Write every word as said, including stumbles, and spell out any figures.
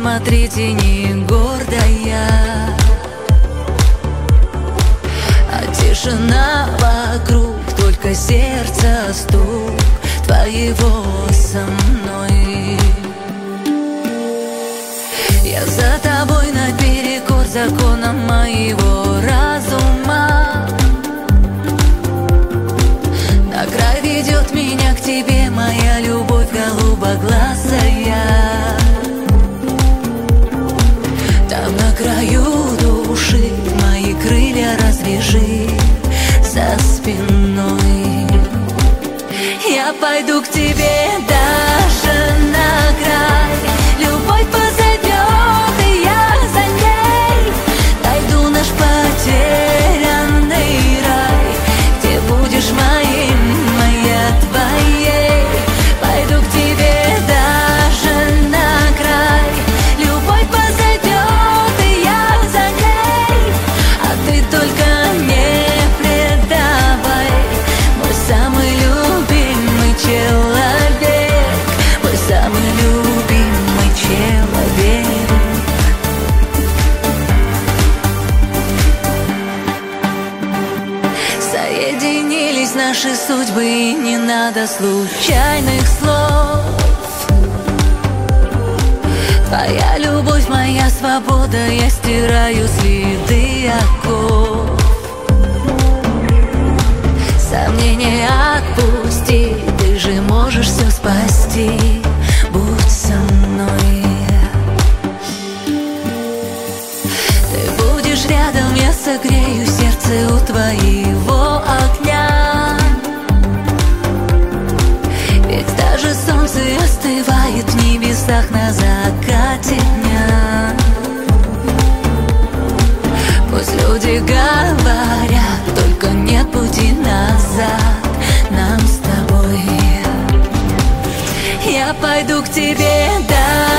смотрите, не гордая, а тишина вокруг, только сердце стук твоего со мной. Я за тобой наперекор законам моего разума. На край ведет меня к тебе моя любовь голубоглазая. Там на краю души мои крылья развяжи за спиной. Я пойду к тебе даже на край. Любовь позовет, и я за ней. Найду наш потерянный рай, где будешь моим, моя твоей. Пойду к тебе даже на край. Любовь позовет, и я за ней. А ты только не предавай. Мой самый любимый человек, мой самый любимый человек. Соединились наши судьбы, и не надо случайных слов. Твоя любовь, моя свобода, я стираю следы оков. Сомнения отпусти, ты же можешь все спасти. Будь со мной. Ты будешь рядом, я согрею сердце у твоего огня. Ведь даже солнце остывает в небесах на закате дня. Пусть люди говорят, только нет пути назад нам с тобой. Я пойду к тебе, да.